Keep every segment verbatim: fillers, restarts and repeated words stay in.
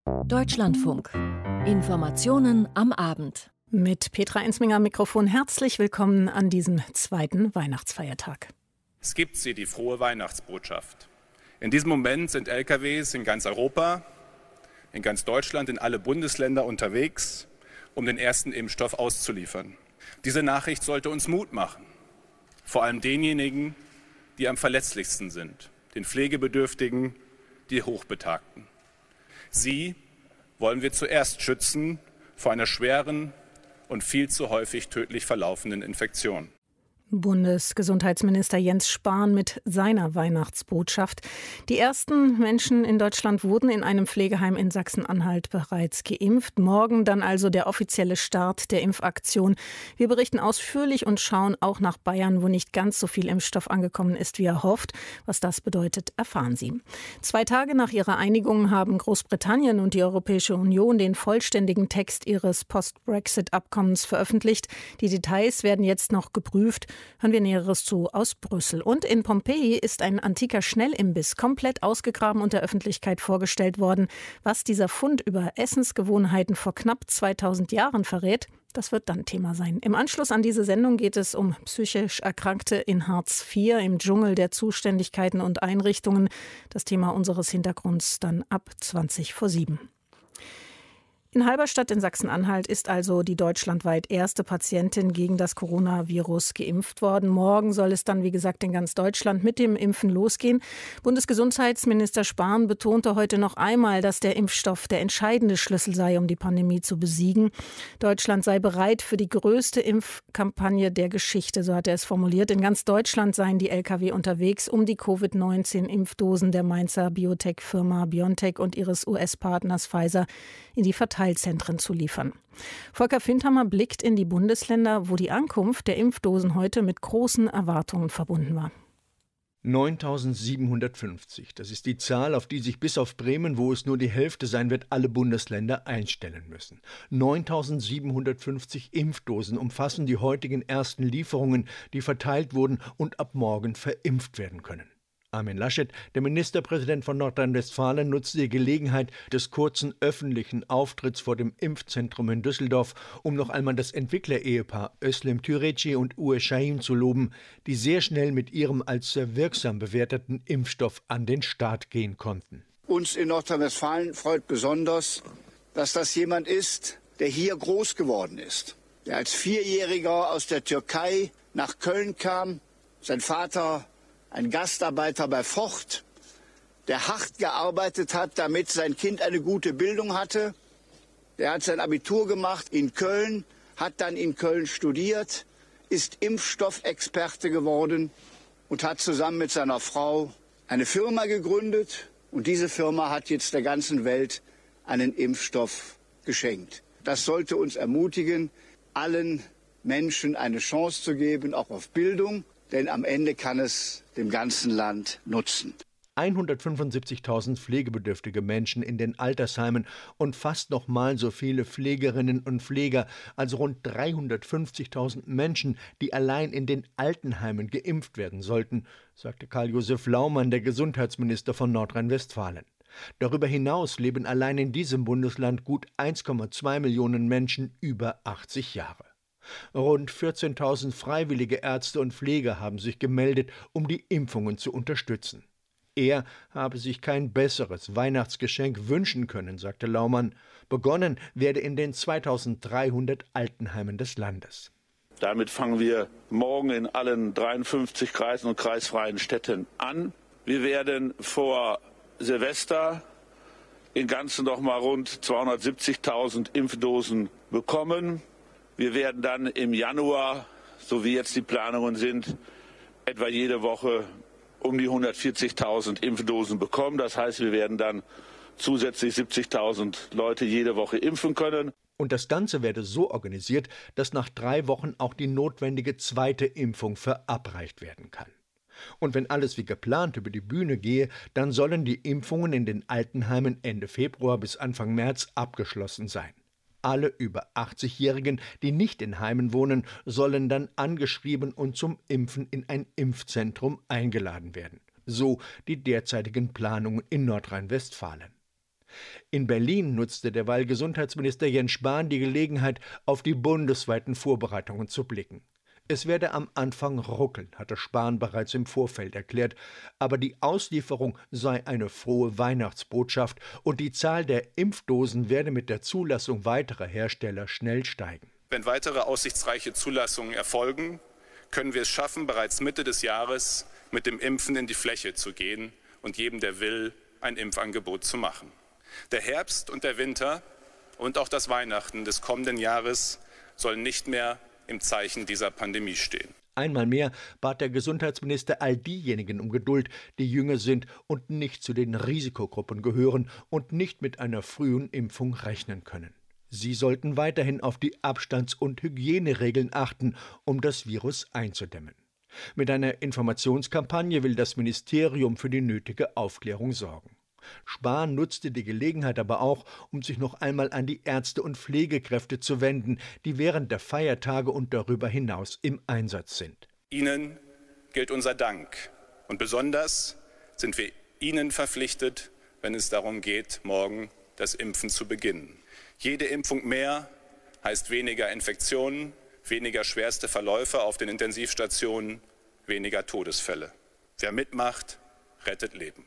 Deutschlandfunk. Informationen am Abend. Mit Petra Ensminger am Mikrofon. Herzlich willkommen an diesem zweiten Weihnachtsfeiertag. Es gibt sie, die frohe Weihnachtsbotschaft. In diesem Moment sind L K Ws in ganz Europa, in ganz Deutschland, in alle Bundesländer unterwegs, um den ersten Impfstoff auszuliefern. Diese Nachricht sollte uns Mut machen. Vor allem denjenigen, die am verletzlichsten sind, den Pflegebedürftigen, die Hochbetagten. Sie wollen wir zuerst schützen vor einer schweren und viel zu häufig tödlich verlaufenden Infektion. Bundesgesundheitsminister Jens Spahn mit seiner Weihnachtsbotschaft. Die ersten Menschen in Deutschland wurden in einem Pflegeheim in Sachsen-Anhalt bereits geimpft. Morgen dann also der offizielle Start der Impfaktion. Wir berichten ausführlich und schauen auch nach Bayern, wo nicht ganz so viel Impfstoff angekommen ist, wie er hofft. Was das bedeutet, erfahren Sie. Zwei Tage nach ihrer Einigung haben Großbritannien und die Europäische Union den vollständigen Text ihres Post-Brexit-Abkommens veröffentlicht. Die Details werden jetzt noch geprüft. Hören wir Näheres zu aus Brüssel. Und in Pompeji ist ein antiker Schnellimbiss komplett ausgegraben und der Öffentlichkeit vorgestellt worden. Was dieser Fund über Essensgewohnheiten vor knapp zweitausend Jahren verrät, das wird dann Thema sein. Im Anschluss an diese Sendung geht es um psychisch Erkrankte in Hartz vier im Dschungel der Zuständigkeiten und Einrichtungen. Das Thema unseres Hintergrunds dann ab zwanzig vor sieben. In Halberstadt in Sachsen-Anhalt ist also die deutschlandweit erste Patientin gegen das Coronavirus geimpft worden. Morgen soll es dann, wie gesagt, in ganz Deutschland mit dem Impfen losgehen. Bundesgesundheitsminister Spahn betonte heute noch einmal, dass der Impfstoff der entscheidende Schlüssel sei, um die Pandemie zu besiegen. Deutschland sei bereit für die größte Impfkampagne der Geschichte, so hat er es formuliert. In ganz Deutschland seien die L K W unterwegs, um die Covid neunzehn Impfdosen der Mainzer Biotech-Firma BioNTech und ihres U S-Partners Pfizer in die Verteilzentren zu liefern. Volker Findhammer blickt in die Bundesländer, wo die Ankunft der Impfdosen heute mit großen Erwartungen verbunden war. neuntausendsiebenhundertfünfzig, das ist die Zahl, auf die sich bis auf Bremen, wo es nur die Hälfte sein wird, alle Bundesländer einstellen müssen. neuntausendsiebenhundertfünfzig Impfdosen umfassen die heutigen ersten Lieferungen, die verteilt wurden und ab morgen verimpft werden können. Armin Laschet, der Ministerpräsident von Nordrhein-Westfalen, nutzte die Gelegenheit des kurzen öffentlichen Auftritts vor dem Impfzentrum in Düsseldorf, um noch einmal das Entwicklerehepaar Özlem Türeci und Uğur Şahin zu loben, die sehr schnell mit ihrem als sehr wirksam bewerteten Impfstoff an den Start gehen konnten. Uns in Nordrhein-Westfalen freut besonders, dass das jemand ist, der hier groß geworden ist, der als Vierjähriger aus der Türkei nach Köln kam, sein Vater ein Gastarbeiter bei Ford, der hart gearbeitet hat, damit sein Kind eine gute Bildung hatte. Der hat sein Abitur gemacht in Köln, hat dann in Köln studiert, ist Impfstoffexperte geworden und hat zusammen mit seiner Frau eine Firma gegründet. Und diese Firma hat jetzt der ganzen Welt einen Impfstoff geschenkt. Das sollte uns ermutigen, allen Menschen eine Chance zu geben, auch auf Bildung. Denn am Ende kann es dem ganzen Land nutzen. hundertfünfundsiebzigtausend pflegebedürftige Menschen in den Altersheimen und fast noch mal so viele Pflegerinnen und Pfleger, also rund dreihundertfünfzigtausend Menschen, die allein in den Altenheimen geimpft werden sollten, sagte Karl-Josef Laumann, der Gesundheitsminister von Nordrhein-Westfalen. Darüber hinaus leben allein in diesem Bundesland gut eins Komma zwei Millionen Menschen über achtzig Jahre. Rund vierzehntausend freiwillige Ärzte und Pfleger haben sich gemeldet, um die Impfungen zu unterstützen. Er habe sich kein besseres Weihnachtsgeschenk wünschen können, sagte Laumann. Begonnen werde in den zweitausenddreihundert Altenheimen des Landes. Damit fangen wir morgen in allen dreiundfünfzig Kreisen und kreisfreien Städten an. Wir werden vor Silvester in Ganzen noch mal rund zweihundertsiebzigtausend Impfdosen bekommen. Wir werden dann im Januar, so wie jetzt die Planungen sind, etwa jede Woche um die hundertvierzigtausend Impfdosen bekommen. Das heißt, wir werden dann zusätzlich siebzigtausend Leute jede Woche impfen können. Und das Ganze werde so organisiert, dass nach drei Wochen auch die notwendige zweite Impfung verabreicht werden kann. Und wenn alles wie geplant über die Bühne gehe, dann sollen die Impfungen in den Altenheimen Ende Februar bis Anfang März abgeschlossen sein. Alle über achtzigjährigen, die nicht in Heimen wohnen, sollen dann angeschrieben und zum Impfen in ein Impfzentrum eingeladen werden. So die derzeitigen Planungen in Nordrhein-Westfalen. In Berlin nutzte derweil Gesundheitsminister Jens Spahn die Gelegenheit, auf die bundesweiten Vorbereitungen zu blicken. Es werde am Anfang ruckeln, hatte Spahn bereits im Vorfeld erklärt, aber die Auslieferung sei eine frohe Weihnachtsbotschaft und die Zahl der Impfdosen werde mit der Zulassung weiterer Hersteller schnell steigen. Wenn weitere aussichtsreiche Zulassungen erfolgen, können wir es schaffen, bereits Mitte des Jahres mit dem Impfen in die Fläche zu gehen und jedem, der will, ein Impfangebot zu machen. Der Herbst und der Winter und auch das Weihnachten des kommenden Jahres sollen nicht mehr im Zeichen dieser Pandemie stehen. Einmal mehr bat der Gesundheitsminister all diejenigen um Geduld, die jünger sind und nicht zu den Risikogruppen gehören und nicht mit einer frühen Impfung rechnen können. Sie sollten weiterhin auf die Abstands- und Hygieneregeln achten, um das Virus einzudämmen. Mit einer Informationskampagne will das Ministerium für die nötige Aufklärung sorgen. Spahn nutzte die Gelegenheit aber auch, um sich noch einmal an die Ärzte und Pflegekräfte zu wenden, die während der Feiertage und darüber hinaus im Einsatz sind. Ihnen gilt unser Dank. Und besonders sind wir Ihnen verpflichtet, wenn es darum geht, morgen das Impfen zu beginnen. Jede Impfung mehr heißt weniger Infektionen, weniger schwerste Verläufe auf den Intensivstationen, weniger Todesfälle. Wer mitmacht, rettet Leben.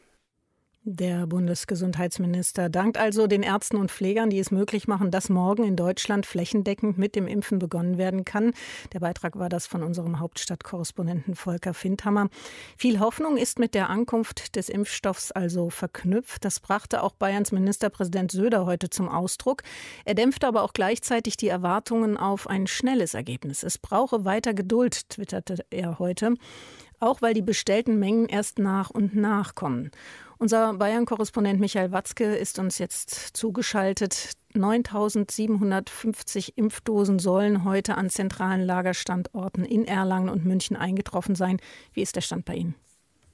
Der Bundesgesundheitsminister dankt also den Ärzten und Pflegern, die es möglich machen, dass morgen in Deutschland flächendeckend mit dem Impfen begonnen werden kann. Der Beitrag war das von unserem Hauptstadtkorrespondenten Volker Findhammer. Viel Hoffnung ist mit der Ankunft des Impfstoffs also verknüpft. Das brachte auch Bayerns Ministerpräsident Söder heute zum Ausdruck. Er dämpfte aber auch gleichzeitig die Erwartungen auf ein schnelles Ergebnis. Es brauche weiter Geduld, twitterte er heute, auch weil die bestellten Mengen erst nach und nach kommen. Unser Bayern-Korrespondent Michael Watzke ist uns jetzt zugeschaltet. neuntausendsiebenhundertfünfzig Impfdosen sollen heute an zentralen Lagerstandorten in Erlangen und München eingetroffen sein. Wie ist der Stand bei Ihnen?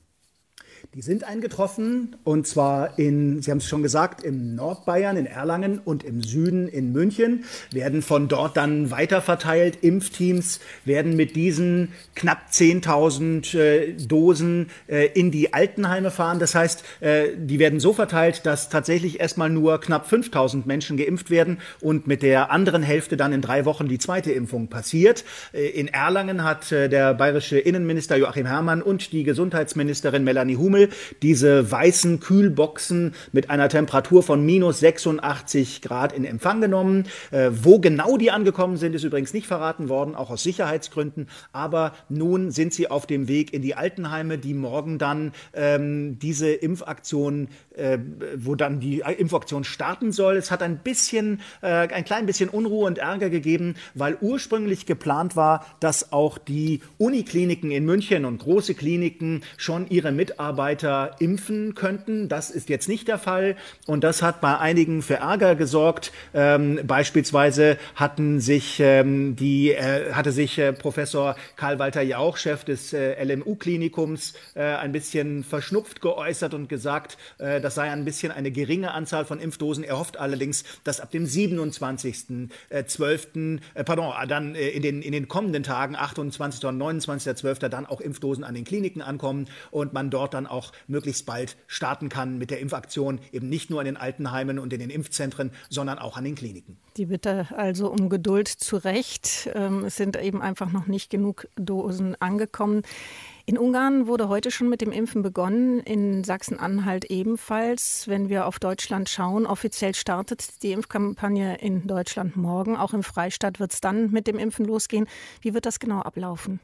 Die sind eingetroffen, und zwar in, Sie haben es schon gesagt, im Nordbayern, in Erlangen, und im Süden in München, werden von dort dann weiterverteilt. Impfteams werden mit diesen knapp zehntausend äh, Dosen äh, in die Altenheime fahren. Das heißt, äh, die werden so verteilt, dass tatsächlich erstmal nur knapp fünftausend Menschen geimpft werden und mit der anderen Hälfte dann in drei Wochen die zweite Impfung passiert. Äh, in Erlangen hat äh, der bayerische Innenminister Joachim Herrmann und die Gesundheitsministerin Melanie Hummel diese weißen Kühlboxen mit einer Temperatur von minus sechsundachtzig Grad in Empfang genommen. Äh, wo genau die angekommen sind, ist übrigens nicht verraten worden, auch aus Sicherheitsgründen. Aber nun sind sie auf dem Weg in die Altenheime, die morgen dann ähm, diese Impfaktion, äh, wo dann die Impfaktion starten soll. Es hat ein bisschen, äh, ein klein bisschen Unruhe und Ärger gegeben, weil ursprünglich geplant war, dass auch die Unikliniken in München und große Kliniken schon ihre Mitarbeiter impfen könnten. Das ist jetzt nicht der Fall, und das hat bei einigen für Ärger gesorgt. Ähm, beispielsweise hatten sich ähm, die äh, hatte sich äh, Professor Karl-Walter Jauch, Chef des äh, L M U-Klinikums, äh, ein bisschen verschnupft geäußert und gesagt, äh, das sei ein bisschen eine geringe Anzahl von Impfdosen. Er hofft allerdings, dass ab dem siebenundzwanzigsten zwölften Äh, pardon, dann äh, in den in den kommenden Tagen, achtundzwanzigsten und neunundzwanzigsten zwölften dann auch Impfdosen an den Kliniken ankommen und man dort dann auch möglichst bald starten kann mit der Impfaktion, eben nicht nur in den Altenheimen und in den Impfzentren, sondern auch an den Kliniken. Die Bitte also um Geduld zu Recht. Es sind eben einfach noch nicht genug Dosen angekommen. In Ungarn wurde heute schon mit dem Impfen begonnen, in Sachsen-Anhalt ebenfalls. Wenn wir auf Deutschland schauen, offiziell startet die Impfkampagne in Deutschland morgen. Auch im Freistaat wird es dann mit dem Impfen losgehen. Wie wird das genau ablaufen?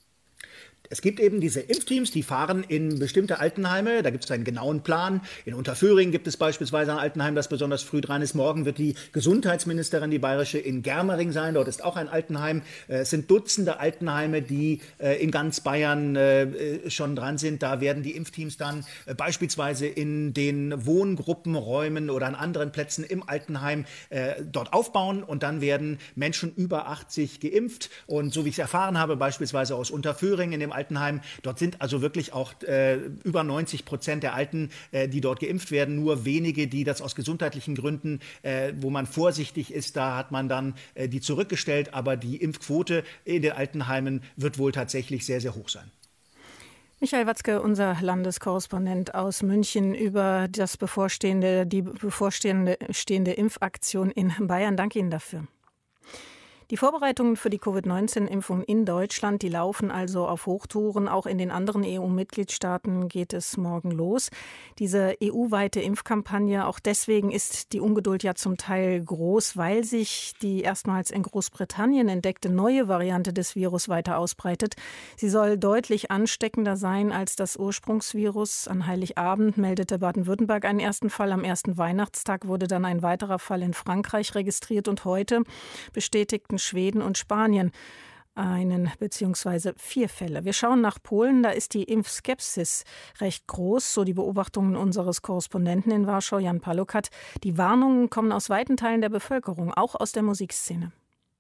Es gibt eben diese Impfteams, die fahren in bestimmte Altenheime. Da gibt es einen genauen Plan. In Unterföhring gibt es beispielsweise ein Altenheim, das besonders früh dran ist. Morgen wird die Gesundheitsministerin, die bayerische, in Germering sein. Dort ist auch ein Altenheim. Es sind Dutzende Altenheime, die in ganz Bayern schon dran sind. Da werden die Impfteams dann beispielsweise in den Wohngruppenräumen oder an anderen Plätzen im Altenheim dort aufbauen. Und dann werden Menschen über achtzig geimpft. Und so wie ich es erfahren habe, beispielsweise aus Unterföhring in dem Altenheim, dort sind also wirklich auch äh, über neunzig Prozent der Alten, äh, die dort geimpft werden. Nur wenige, die das aus gesundheitlichen Gründen, äh, wo man vorsichtig ist, da hat man dann äh, die zurückgestellt. Aber die Impfquote in den Altenheimen wird wohl tatsächlich sehr, sehr hoch sein. Michael Watzke, unser Landeskorrespondent aus München, über das bevorstehende, die bevorstehende stehende Impfaktion in Bayern. Danke Ihnen dafür. Die Vorbereitungen für die Covid neunzehn Impfung in Deutschland, die laufen also auf Hochtouren. Auch in den anderen E U-Mitgliedstaaten geht es morgen los. Diese E U-weite Impfkampagne, auch deswegen ist die Ungeduld ja zum Teil groß, weil sich die erstmals in Großbritannien entdeckte neue Variante des Virus weiter ausbreitet. Sie soll deutlich ansteckender sein als das Ursprungsvirus. An Heiligabend meldete Baden-Württemberg einen ersten Fall. Am ersten Weihnachtstag wurde dann ein weiterer Fall in Frankreich registriert. Und heute bestätigten Schweden und Spanien einen bzw. vier Fälle. Wir schauen nach Polen, da ist die Impfskepsis recht groß, so die Beobachtungen unseres Korrespondenten in Warschau, Jan Palukat. Die Warnungen kommen aus weiten Teilen der Bevölkerung, auch aus der Musikszene.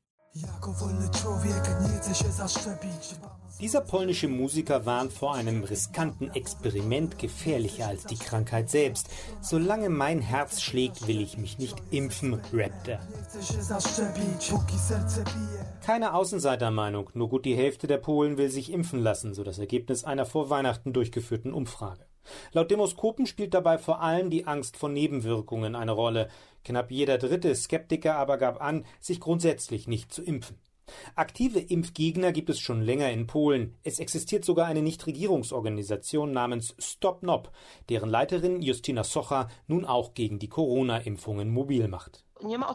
Dieser polnische Musiker warnt vor einem riskanten Experiment, gefährlicher als die Krankheit selbst. Solange mein Herz schlägt, will ich mich nicht impfen, rappt er. Keine Außenseitermeinung, nur gut die Hälfte der Polen will sich impfen lassen, so das Ergebnis einer vor Weihnachten durchgeführten Umfrage. Laut Demoskopen spielt dabei vor allem die Angst vor Nebenwirkungen eine Rolle. Knapp jeder dritte Skeptiker aber gab an, sich grundsätzlich nicht zu impfen. Aktive Impfgegner gibt es schon länger in Polen. Es existiert sogar eine Nichtregierungsorganisation namens Stop N O P, deren Leiterin Justyna Socha nun auch gegen die Corona-Impfungen mobil macht.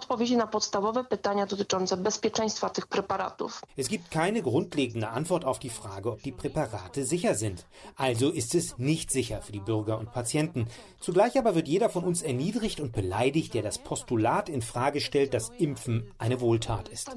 Es gibt keine grundlegende Antwort auf die Frage, ob die Präparate sicher sind. Also ist es nicht sicher für die Bürger und Patienten. Zugleich aber wird jeder von uns erniedrigt und beleidigt, der das Postulat in Frage stellt, dass Impfen eine Wohltat ist.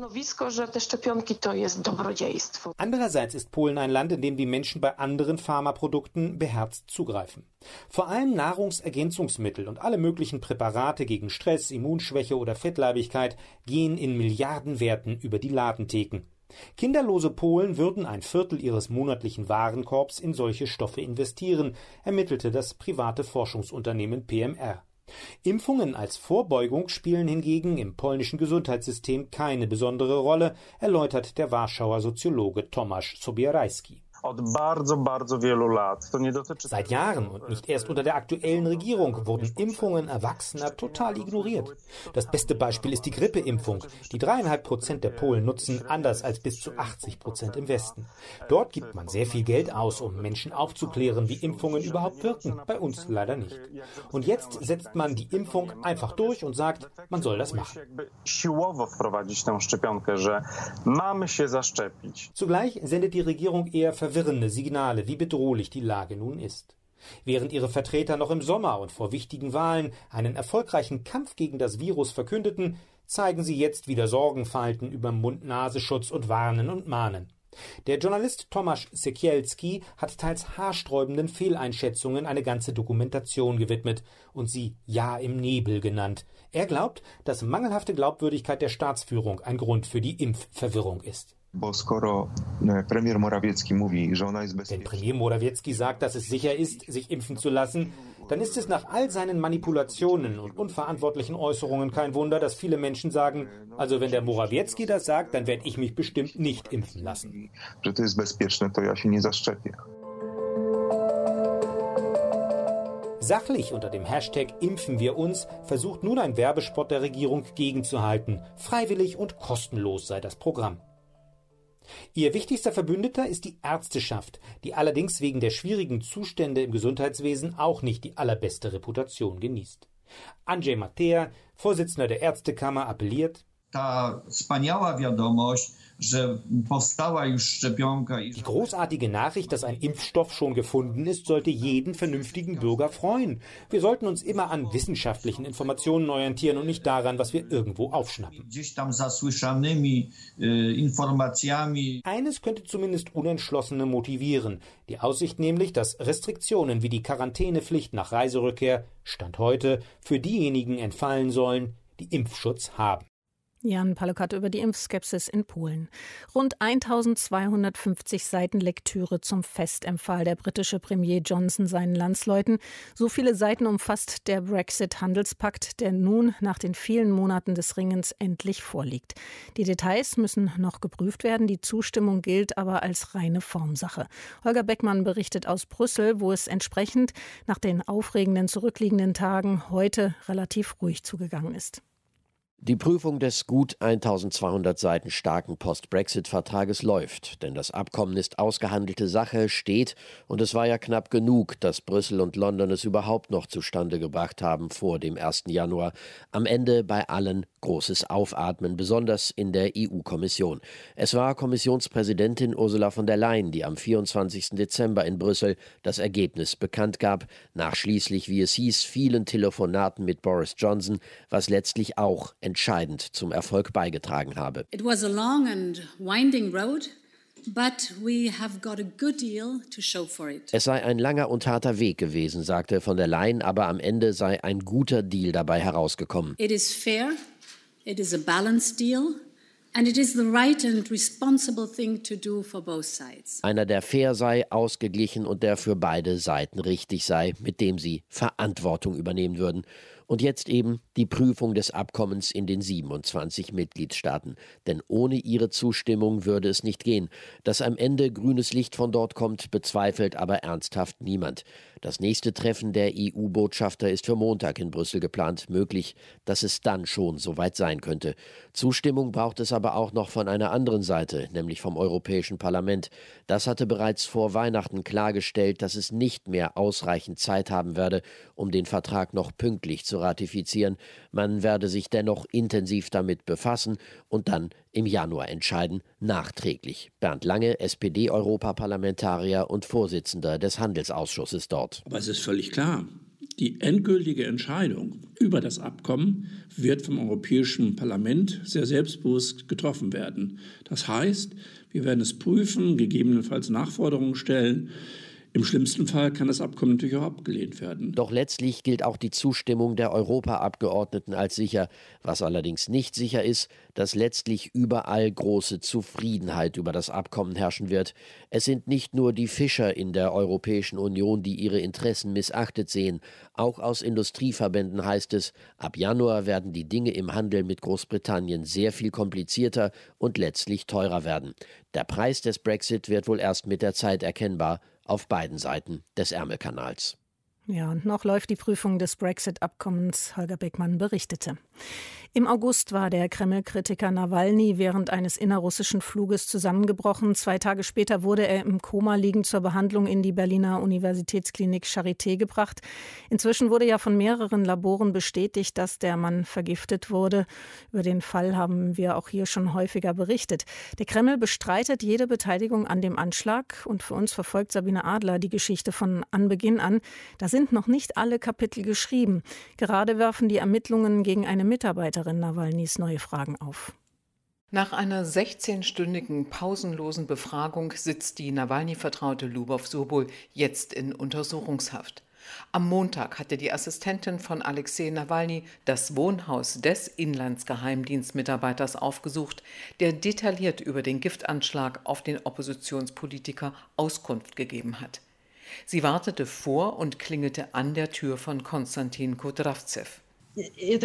Andererseits ist Polen ein Land, in dem die Menschen bei anderen Pharmaprodukten beherzt zugreifen. Vor allem Nahrungsergänzungsmittel und alle möglichen Präparate gegen Stress, Immunschwäche oder Fettleibigkeit gehen in Milliardenwerten über die Ladentheken. Kinderlose Polen würden ein Viertel ihres monatlichen Warenkorbs in solche Stoffe investieren, ermittelte das private Forschungsunternehmen P M R. Impfungen als Vorbeugung spielen hingegen im polnischen Gesundheitssystem keine besondere Rolle, erläutert der Warschauer Soziologe Tomasz Sobierajski. Seit Jahren und nicht erst unter der aktuellen Regierung wurden Impfungen Erwachsener total ignoriert. Das beste Beispiel ist die Grippeimpfung, die dreieinhalb Prozent der Polen nutzen, anders als bis zu achtzig Prozent im Westen. Dort gibt man sehr viel Geld aus, um Menschen aufzuklären, wie Impfungen überhaupt wirken, bei uns leider nicht. Und jetzt setzt man die Impfung einfach durch und sagt, man soll das machen. Zugleich sendet die Regierung eher verwirrende Signale, wie bedrohlich die Lage nun ist. Während ihre Vertreter noch im Sommer und vor wichtigen Wahlen einen erfolgreichen Kampf gegen das Virus verkündeten, zeigen sie jetzt wieder Sorgenfalten über Mund-Nasenschutz und warnen und mahnen. Der Journalist Tomasz Sekielski hat teils haarsträubenden Fehleinschätzungen eine ganze Dokumentation gewidmet und sie Jahr im Nebel genannt. Er glaubt, dass mangelhafte Glaubwürdigkeit der Staatsführung ein Grund für die Impfverwirrung ist. Denn Premier Morawiecki sagt, dass es sicher ist, sich impfen zu lassen, dann ist es nach all seinen Manipulationen und unverantwortlichen Äußerungen kein Wunder, dass viele Menschen sagen, also wenn der Morawiecki das sagt, dann werde ich mich bestimmt nicht impfen lassen. Sachlich unter dem Hashtag Impfen wir uns versucht nun ein Werbespot der Regierung gegenzuhalten. Freiwillig und kostenlos sei das Programm. Ihr wichtigster Verbündeter ist die Ärzteschaft, die allerdings wegen der schwierigen Zustände im Gesundheitswesen auch nicht die allerbeste Reputation genießt. Andrzej Matea, Vorsitzender der Ärztekammer, appelliert: Die großartige Nachricht, dass ein Impfstoff schon gefunden ist, sollte jeden vernünftigen Bürger freuen. Wir sollten uns immer an wissenschaftlichen Informationen orientieren und nicht daran, was wir irgendwo aufschnappen. Eines könnte zumindest Unentschlossene motivieren. Die Aussicht nämlich, dass Restriktionen wie die Quarantänepflicht nach Reiserückkehr, Stand heute, für diejenigen entfallen sollen, die Impfschutz haben. Jan Palokat über die Impfskepsis in Polen. Rund eintausendzweihundertfünfzig Seiten Lektüre zum Fest empfahl der britische Premier Johnson seinen Landsleuten. So viele Seiten umfasst der Brexit-Handelspakt, der nun nach den vielen Monaten des Ringens endlich vorliegt. Die Details müssen noch geprüft werden, die Zustimmung gilt aber als reine Formsache. Holger Beckmann berichtet aus Brüssel, wo es entsprechend nach den aufregenden zurückliegenden Tagen heute relativ ruhig zugegangen ist. Die Prüfung des gut eintausendzweihundert Seiten starken Post-Brexit-Vertrages läuft, denn das Abkommen ist ausgehandelte Sache, steht, und es war ja knapp genug, dass Brüssel und London es überhaupt noch zustande gebracht haben vor dem ersten Januar. Am Ende bei allen großes Aufatmen, besonders in der E U-Kommission. Es war Kommissionspräsidentin Ursula von der Leyen, die am vierundzwanzigsten Dezember in Brüssel das Ergebnis bekannt gab, nach schließlich, wie es hieß, vielen Telefonaten mit Boris Johnson, was letztlich auch entscheidend zum Erfolg beigetragen habe. It was a long and winding road, but we have got a good deal to show for it. Es sei ein langer und harter Weg gewesen, sagte von der Leyen, aber am Ende sei ein guter Deal dabei herausgekommen. It is fair, it is a balanced deal. And it is the right and responsible thing to do for both sides. Einer, der fair sei, ausgeglichen und der für beide Seiten richtig sei, mit dem sie Verantwortung übernehmen würden. Und jetzt eben die Prüfung des Abkommens in den siebenundzwanzig Mitgliedstaaten. Denn ohne ihre Zustimmung würde es nicht gehen. Dass am Ende grünes Licht von dort kommt, bezweifelt aber ernsthaft niemand. Das nächste Treffen der E U-Botschafter ist für Montag in Brüssel geplant. Möglich, dass es dann schon soweit sein könnte. Zustimmung braucht es aber auch noch von einer anderen Seite, nämlich vom Europäischen Parlament. Das hatte bereits vor Weihnachten klargestellt, dass es nicht mehr ausreichend Zeit haben werde, um den Vertrag noch pünktlich zu ratifizieren. Man werde sich dennoch intensiv damit befassen und dann im Januar entscheiden, nachträglich. Bernd Lange, S P D-Europaparlamentarier und Vorsitzender des Handelsausschusses dort. Aber es ist völlig klar, die endgültige Entscheidung über das Abkommen wird vom Europäischen Parlament sehr selbstbewusst getroffen werden. Das heißt, wir werden es prüfen, gegebenenfalls Nachforderungen stellen. Im schlimmsten Fall kann das Abkommen natürlich auch abgelehnt werden. Doch letztlich gilt auch die Zustimmung der Europaabgeordneten als sicher. Was allerdings nicht sicher ist, dass letztlich überall große Zufriedenheit über das Abkommen herrschen wird. Es sind nicht nur die Fischer in der Europäischen Union, die ihre Interessen missachtet sehen. Auch aus Industrieverbänden heißt es, ab Januar werden die Dinge im Handel mit Großbritannien sehr viel komplizierter und letztlich teurer werden. Der Preis des Brexit wird wohl erst mit der Zeit erkennbar, auf beiden Seiten des Ärmelkanals. Ja, und noch läuft die Prüfung des Brexit-Abkommens, Holger Beckmann berichtete. Im August war der Kreml-Kritiker Nawalny während eines innerrussischen Fluges zusammengebrochen. Zwei Tage später wurde er im Koma liegend zur Behandlung in die Berliner Universitätsklinik Charité gebracht. Inzwischen wurde ja von mehreren Laboren bestätigt, dass der Mann vergiftet wurde. Über den Fall haben wir auch hier schon häufiger berichtet. Der Kreml bestreitet jede Beteiligung an dem Anschlag. Und für uns verfolgt Sabine Adler die Geschichte von Anbeginn an. Da sind noch nicht alle Kapitel geschrieben. Gerade werfen die Ermittlungen gegen eine Mitarbeiterin Nawalnys neue Fragen auf. Nach einer sechzehnstündigen pausenlosen Befragung sitzt die Nawalny-Vertraute Lubow Sobol jetzt in Untersuchungshaft. Am Montag hatte die Assistentin von Alexei Nawalny das Wohnhaus des Inlandsgeheimdienstmitarbeiters aufgesucht, der detailliert über den Giftanschlag auf den Oppositionspolitiker Auskunft gegeben hat. Sie wartete vor und klingelte an der Tür von Konstantin Kudravtsev. Es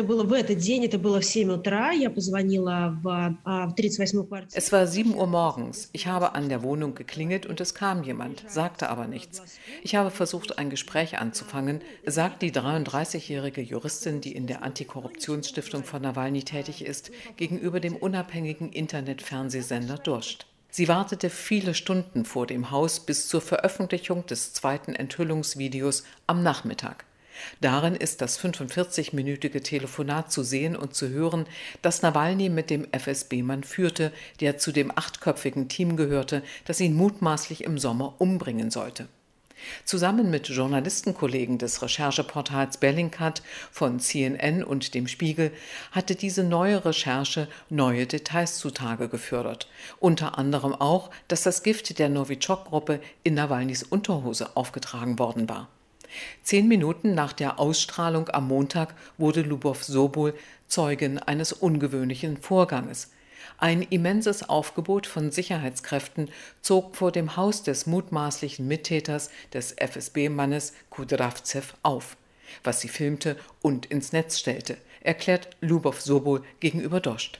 war sieben Uhr morgens. Ich habe an der Wohnung geklingelt und es kam jemand, sagte aber nichts. Ich habe versucht, ein Gespräch anzufangen, sagt die dreiunddreißigjährige Juristin, die in der Antikorruptionsstiftung von Nawalny tätig ist, gegenüber dem unabhängigen Internet-Fernsehsender Dorscht. Sie wartete viele Stunden vor dem Haus bis zur Veröffentlichung des zweiten Enthüllungsvideos am Nachmittag. Darin ist das fünfundvierzigminütige Telefonat zu sehen und zu hören, das Nawalny mit dem F S B-Mann führte, der zu dem achtköpfigen Team gehörte, das ihn mutmaßlich im Sommer umbringen sollte. Zusammen mit Journalistenkollegen des Rechercheportals Bellingcat von C N N und dem Spiegel hatte diese neue Recherche neue Details zutage gefördert. Unter anderem auch, dass das Gift der Novichok-Gruppe in Nawalnys Unterhose aufgetragen worden war. Zehn Minuten nach der Ausstrahlung am Montag wurde Lubow Sobol Zeugin eines ungewöhnlichen Vorganges. Ein immenses Aufgebot von Sicherheitskräften zog vor dem Haus des mutmaßlichen Mittäters des F S B-Mannes Kudravtsev auf, was sie filmte und ins Netz stellte, erklärt Lubow Sobol gegenüber Dost.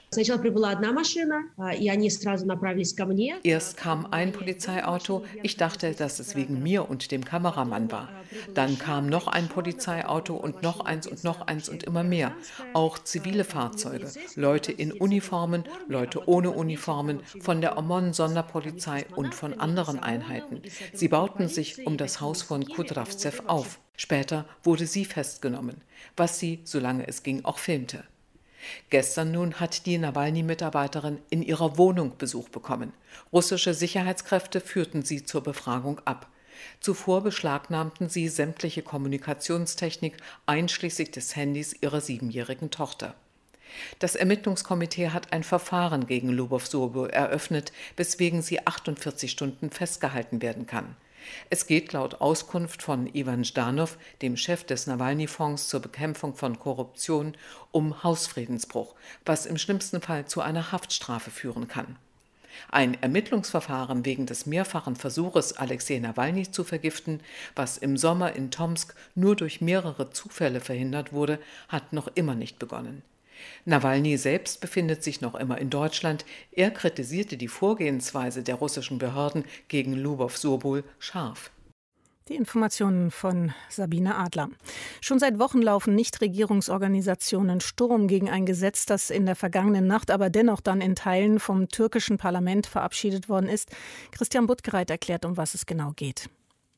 Erst kam ein Polizeiauto, ich dachte, dass es wegen mir und dem Kameramann war. Dann kam noch ein Polizeiauto und noch eins und noch eins und immer mehr. Auch zivile Fahrzeuge, Leute in Uniformen, Leute ohne Uniformen, von der Omon-Sonderpolizei und von anderen Einheiten. Sie bauten sich um das Haus von Kudravtsev auf. Später wurde sie festgenommen, was sie, solange es ging, auch filmte. Gestern nun hat die Nawalny-Mitarbeiterin in ihrer Wohnung Besuch bekommen. Russische Sicherheitskräfte führten sie zur Befragung ab. Zuvor beschlagnahmten sie sämtliche Kommunikationstechnik, einschließlich des Handys ihrer siebenjährigen Tochter. Das Ermittlungskomitee hat ein Verfahren gegen Lubow Sobol eröffnet, weswegen sie achtundvierzig Stunden festgehalten werden kann. Es geht laut Auskunft von Ivan Ždanov, dem Chef des Nawalny-Fonds zur Bekämpfung von Korruption, um Hausfriedensbruch, was im schlimmsten Fall zu einer Haftstrafe führen kann. Ein Ermittlungsverfahren wegen des mehrfachen Versuches, Alexei Nawalny zu vergiften, was im Sommer in Tomsk nur durch mehrere Zufälle verhindert wurde, hat noch immer nicht begonnen. Nawalny selbst befindet sich noch immer in Deutschland. Er kritisierte die Vorgehensweise der russischen Behörden gegen Lubow Sobol scharf. Die Informationen von Sabine Adler. Schon seit Wochen laufen Nichtregierungsorganisationen Sturm gegen ein Gesetz, das in der vergangenen Nacht aber dennoch dann in Teilen vom türkischen Parlament verabschiedet worden ist. Christian Buttgereit erklärt, um was es genau geht.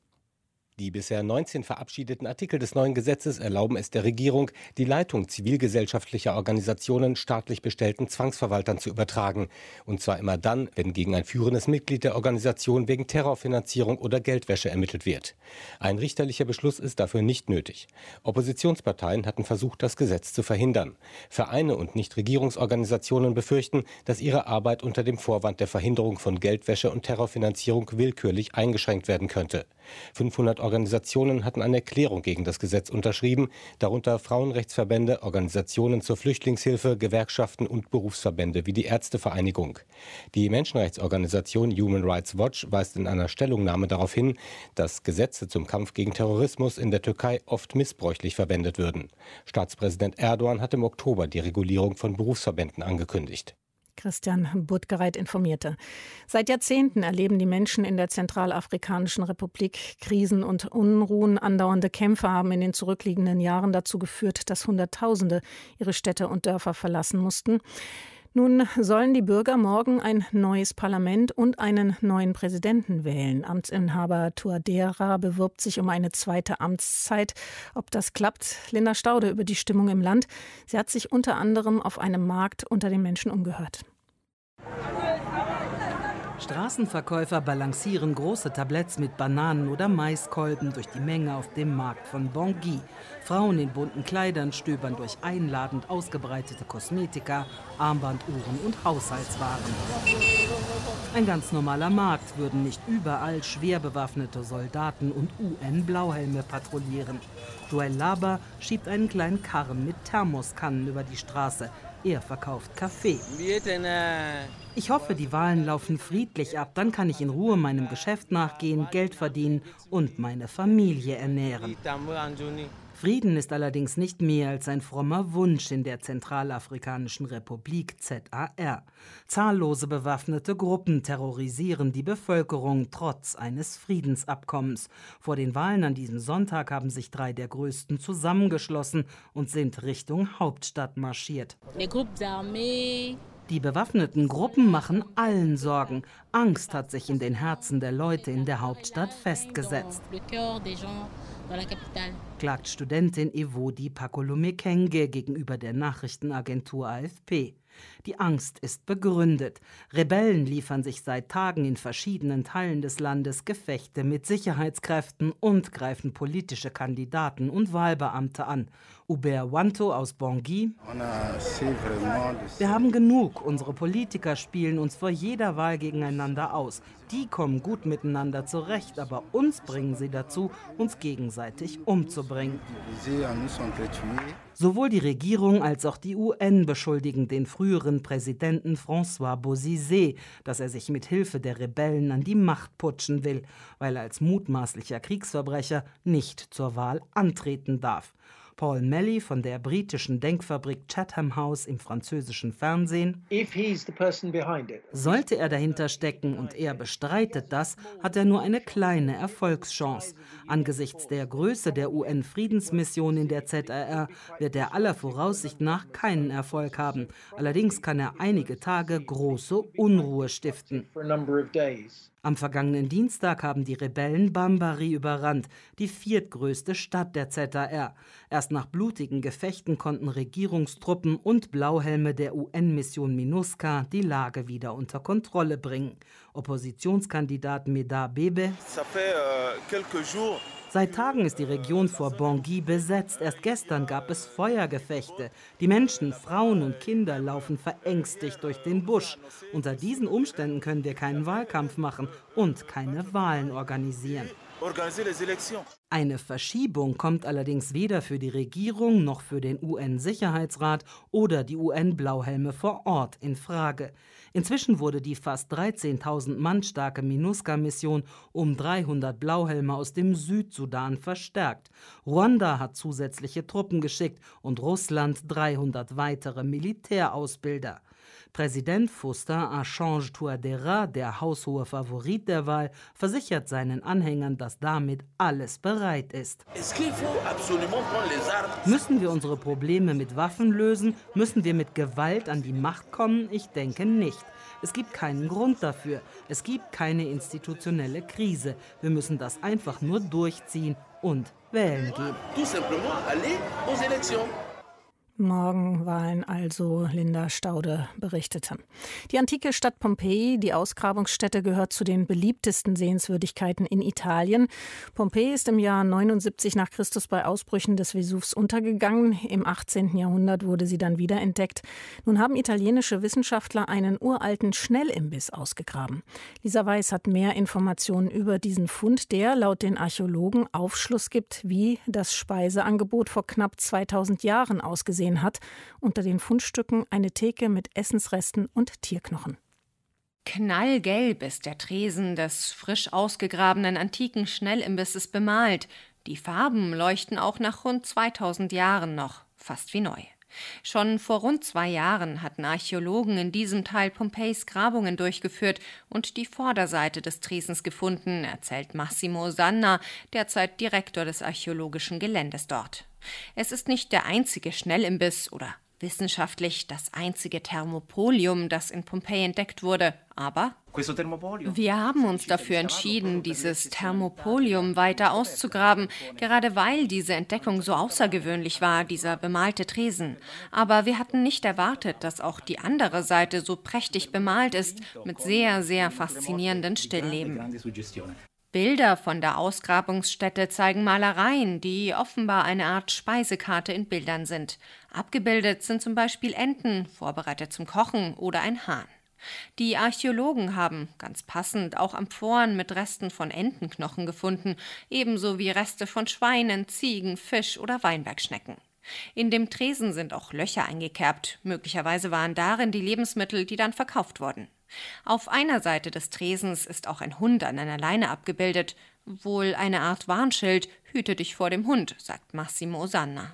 Die bisher neunzehn verabschiedeten Artikel des neuen Gesetzes erlauben es der Regierung, die Leitung zivilgesellschaftlicher Organisationen staatlich bestellten Zwangsverwaltern zu übertragen. Und zwar immer dann, wenn gegen ein führendes Mitglied der Organisation wegen Terrorfinanzierung oder Geldwäsche ermittelt wird. Ein richterlicher Beschluss ist dafür nicht nötig. Oppositionsparteien hatten versucht, das Gesetz zu verhindern. Vereine und Nichtregierungsorganisationen befürchten, dass ihre Arbeit unter dem Vorwand der Verhinderung von Geldwäsche und Terrorfinanzierung willkürlich eingeschränkt werden könnte. fünfhundert Organisationen hatten eine Erklärung gegen das Gesetz unterschrieben, darunter Frauenrechtsverbände, Organisationen zur Flüchtlingshilfe, Gewerkschaften und Berufsverbände wie die Ärztevereinigung. Die Menschenrechtsorganisation Human Rights Watch weist in einer Stellungnahme darauf hin, dass Gesetze zum Kampf gegen Terrorismus in der Türkei oft missbräuchlich verwendet würden. Staatspräsident Erdogan hat im Oktober die Regulierung von Berufsverbänden angekündigt. Christian Buttgereit informierte. Seit Jahrzehnten erleben die Menschen in der Zentralafrikanischen Republik Krisen und Unruhen. Andauernde Kämpfe haben in den zurückliegenden Jahren dazu geführt, dass Hunderttausende ihre Städte und Dörfer verlassen mussten. Nun sollen die Bürger morgen ein neues Parlament und einen neuen Präsidenten wählen. Amtsinhaber Touadera bewirbt sich um eine zweite Amtszeit. Ob das klappt? Linda Staude über die Stimmung im Land. Sie hat sich unter anderem auf einem Markt unter den Menschen umgehört. Straßenverkäufer balancieren große Tabletts mit Bananen oder Maiskolben durch die Menge auf dem Markt von Bangui. Frauen in bunten Kleidern stöbern durch einladend ausgebreitete Kosmetika, Armbanduhren und Haushaltswaren. Ein ganz normaler Markt, würden nicht überall schwer bewaffnete Soldaten und U N-Blauhelme patrouillieren. Joel Laber schiebt einen kleinen Karren mit Thermoskannen über die Straße. Er verkauft Kaffee. Ich hoffe, die Wahlen laufen friedlich ab. Dann kann ich in Ruhe meinem Geschäft nachgehen, Geld verdienen und meine Familie ernähren. Frieden ist allerdings nicht mehr als ein frommer Wunsch in der Zentralafrikanischen Republik Z A R. Zahllose bewaffnete Gruppen terrorisieren die Bevölkerung trotz eines Friedensabkommens. Vor den Wahlen an diesem Sonntag haben sich drei der größten zusammengeschlossen und sind Richtung Hauptstadt marschiert. Die bewaffneten Gruppen machen allen Sorgen. Angst hat sich in den Herzen der Leute in der Hauptstadt festgesetzt, klagt Studentin Evodi Pakolomekenge gegenüber der Nachrichtenagentur A F P. Die Angst ist begründet. Rebellen liefern sich seit Tagen in verschiedenen Teilen des Landes Gefechte mit Sicherheitskräften und greifen politische Kandidaten und Wahlbeamte an. Hubert Wanto aus Bangui: Wir haben genug. Unsere Politiker spielen uns vor jeder Wahl gegeneinander aus. Die kommen gut miteinander zurecht, aber uns bringen sie dazu, uns gegenseitig umzubringen. Sowohl die Regierung als auch die U N beschuldigen den früheren Präsidenten François Bozizé, dass er sich mit Hilfe der Rebellen an die Macht putschen will, weil er als mutmaßlicher Kriegsverbrecher nicht zur Wahl antreten darf. Paul Melly von der britischen Denkfabrik Chatham House im französischen Fernsehen: Sollte er dahinter stecken und er bestreitet das, hat er nur eine kleine Erfolgschance. Angesichts der Größe der U N-Friedensmission in der Z R R wird er aller Voraussicht nach keinen Erfolg haben. Allerdings kann er einige Tage große Unruhe stiften. Am vergangenen Dienstag haben die Rebellen Bambari überrannt, die viertgrößte Stadt der Z R R. Erst nach blutigen Gefechten konnten Regierungstruppen und Blauhelme der U N-Mission MINUSCA die Lage wieder unter Kontrolle bringen. Oppositionskandidat Meda Bebe: Seit Tagen ist die Region vor Bangui besetzt. Erst gestern gab es Feuergefechte. Die Menschen, Frauen und Kinder laufen verängstigt durch den Busch. Unter diesen Umständen können wir keinen Wahlkampf machen und keine Wahlen organisieren. Eine Verschiebung kommt allerdings weder für die Regierung noch für den U N-Sicherheitsrat oder die U N-Blauhelme vor Ort in Frage. Inzwischen wurde die fast dreizehntausend Mann starke MINUSCA-Mission um dreihundert Blauhelme aus dem Südsudan verstärkt. Ruanda hat zusätzliche Truppen geschickt und Russland dreihundert weitere Militärausbilder. Präsident Faustin Archange Touadéra, der haushohe Favorit der Wahl, versichert seinen Anhängern, dass damit alles bereit ist. Müssen wir unsere Probleme mit Waffen lösen? Müssen wir mit Gewalt an die Macht kommen? Ich denke nicht. Es gibt keinen Grund dafür. Es gibt keine institutionelle Krise. Wir müssen das einfach nur durchziehen und wählen gehen. Morgen Wahlen also, Linda Staude berichtete. Die antike Stadt Pompeji, die Ausgrabungsstätte, gehört zu den beliebtesten Sehenswürdigkeiten in Italien. Pompeji ist im Jahr neunundsiebzig nach Christus bei Ausbrüchen des Vesuvs untergegangen. Im achtzehnten Jahrhundert wurde sie dann wiederentdeckt. Nun haben italienische Wissenschaftler einen uralten Schnellimbiss ausgegraben. Lisa Weiß hat mehr Informationen über diesen Fund, der laut den Archäologen Aufschluss gibt, wie das Speiseangebot vor knapp zweitausend Jahren ausgesehen hat. Unter den Fundstücken eine Theke mit Essensresten und Tierknochen. Knallgelb ist der Tresen des frisch ausgegrabenen antiken Schnellimbisses bemalt. Die Farben leuchten auch nach rund zweitausend Jahren noch fast wie neu. Schon vor rund zwei Jahren hatten Archäologen in diesem Teil Pompeis Grabungen durchgeführt und die Vorderseite des Tresens gefunden, erzählt Massimo Sanna, derzeit Direktor des archäologischen Geländes dort. Es ist nicht der einzige Schnellimbiss oder wissenschaftlich das einzige Thermopolium, das in Pompeji entdeckt wurde, aber wir haben uns dafür entschieden, dieses Thermopolium weiter auszugraben, gerade weil diese Entdeckung so außergewöhnlich war, dieser bemalte Tresen. Aber wir hatten nicht erwartet, dass auch die andere Seite so prächtig bemalt ist, mit sehr, sehr faszinierenden Stillleben. Bilder von der Ausgrabungsstätte zeigen Malereien, die offenbar eine Art Speisekarte in Bildern sind. Abgebildet sind zum Beispiel Enten, vorbereitet zum Kochen, oder ein Hahn. Die Archäologen haben, ganz passend, auch Amphoren mit Resten von Entenknochen gefunden, ebenso wie Reste von Schweinen, Ziegen, Fisch oder Weinbergschnecken. In dem Tresen sind auch Löcher eingekerbt. Möglicherweise waren darin die Lebensmittel, die dann verkauft wurden. Auf einer Seite des Tresens ist auch ein Hund an einer Leine abgebildet. Wohl eine Art Warnschild, hüte dich vor dem Hund, sagt Massimo Sanna.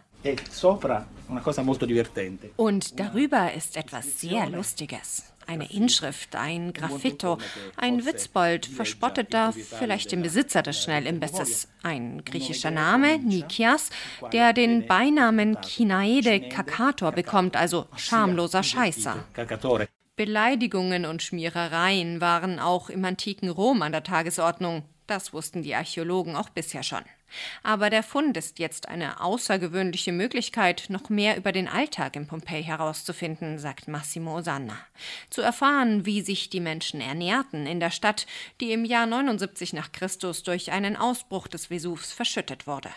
Und darüber ist etwas sehr Lustiges. Eine Inschrift, ein Graffito, ein Witzbold verspottet da vielleicht den Besitzer des Schnellimbisses. Ein griechischer Name, Nikias, der den Beinamen Kinaede Kakator bekommt, also schamloser Scheißer. Beleidigungen und Schmierereien waren auch im antiken Rom an der Tagesordnung. Das wussten die Archäologen auch bisher schon. Aber der Fund ist jetzt eine außergewöhnliche Möglichkeit, noch mehr über den Alltag in Pompeji herauszufinden, sagt Massimo Osanna. Zu erfahren, wie sich die Menschen ernährten in der Stadt, die im Jahr neunundsiebzig nach Christus durch einen Ausbruch des Vesuvs verschüttet wurde.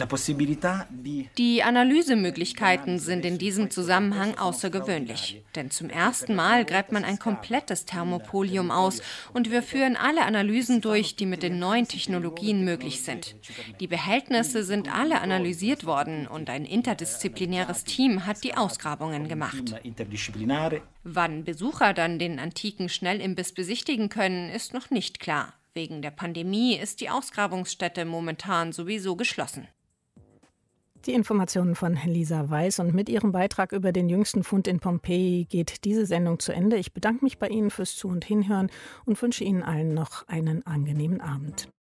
Die Analysemöglichkeiten sind in diesem Zusammenhang außergewöhnlich. Denn zum ersten Mal gräbt man ein komplettes Thermopolium aus und wir führen alle Analysen durch, die mit den neuen Technologien möglich sind. Die Behältnisse sind alle analysiert worden und ein interdisziplinäres Team hat die Ausgrabungen gemacht. Wann Besucher dann den antiken Schnellimbiss besichtigen können, ist noch nicht klar. Wegen der Pandemie ist die Ausgrabungsstätte momentan sowieso geschlossen. Die Informationen von Lisa Weiß, und mit ihrem Beitrag über den jüngsten Fund in Pompeji geht diese Sendung zu Ende. Ich bedanke mich bei Ihnen fürs Zu- und Hinhören und wünsche Ihnen allen noch einen angenehmen Abend.